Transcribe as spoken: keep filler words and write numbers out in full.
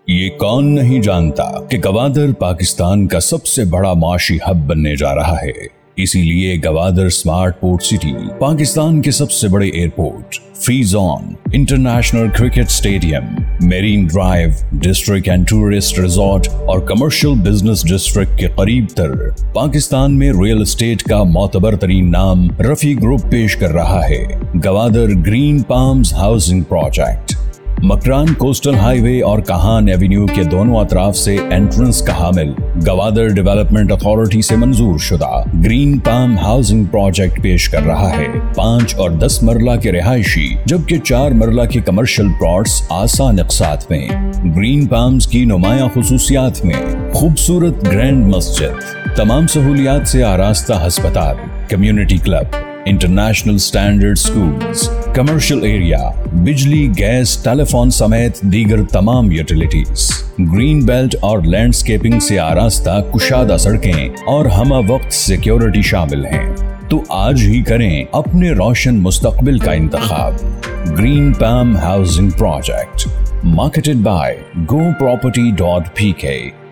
یہ کون نہیں جانتا کہ گوادر پاکستان کا سب سے بڑا معاشی ہب بننے جا رہا ہے۔ اسی لیے Gwadar smart port city Pakistan کے سب سے بڑے airport, free zone, international cricket stadium, marine drive, district and tourist resort اور کمرشل بزنس ڈسٹرکٹ کے قریب تر پاکستان میں ریل اسٹیٹ کا معتبر ترین نام رفیع گروپ پیش کر رہا ہے۔ Gwadar green palms housing project Makran coastal highway اور کہان ایونیو کے دونوں اطراف سے انٹرنس کا حامل گوادر ڈیولپمنٹ اتھارٹی سے منظور شدہ گرین پام ہاؤسنگ پروجیکٹ پیش کر رہا ہے۔ پانچ اور دس مرلہ کے رہائشی جبکہ چار مرلہ کے کمرشل پلاٹس آسان اقساط میں۔ گرین پامز کی نمایاں خصوصیات میں خوبصورت گرینڈ مسجد، تمام سہولیات سے آراستہ ہسپتال، community club, international standard schools, commercial area, بجلی، گیس، ٹیلی فون سمیت دیگر تمام یوٹیلیٹیز، گرین بیلٹ اور لینڈسکیپنگ سے آراستہ کشادہ سڑکیں اور ہمہ وقت سیکیورٹی شامل ہیں۔ تو آج ہی کریں اپنے روشن مستقبل کا انتخاب۔ Green palm housing project, marketed by go property dot P کے۔